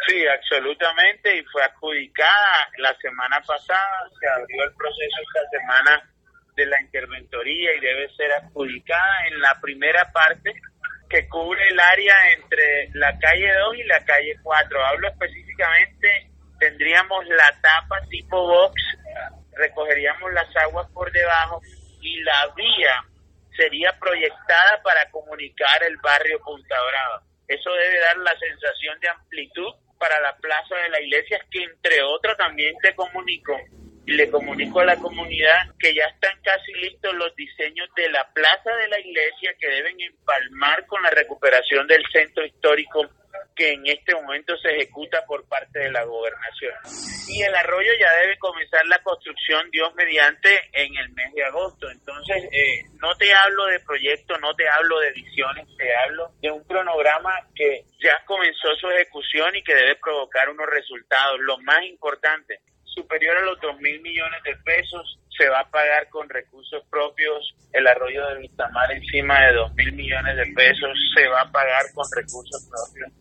Sí, absolutamente, y fue adjudicada la semana pasada, se abrió el proceso esta semana de la interventoría y debe ser adjudicada en la primera parte que cubre el área entre la calle 2 y la calle 4. Hablo específicamente, tendríamos la tapa tipo box, recogeríamos las aguas por debajo y la vía sería proyectada para comunicar el barrio Punta Brava. Eso debe dar la sensación de amplitud para la plaza de la iglesia, que entre otras también te comunico y le comunico a la comunidad que ya están casi listos los diseños de la plaza de la iglesia, que deben empalmar con la recuperación del centro histórico que en este momento se ejecuta por parte de la gobernación. Y el arroyo ya debe comenzar la construcción, Dios mediante, en el mes de agosto. Entonces, no te hablo de proyectos, no te hablo de visiones, te hablo de un cronograma que ya comenzó su ejecución y que debe provocar unos resultados. Lo más importante, superior a los 2.000 millones de pesos, se va a pagar con recursos propios. El arroyo de Vistamar, encima de 2.000 millones de pesos, se va a pagar con recursos propios.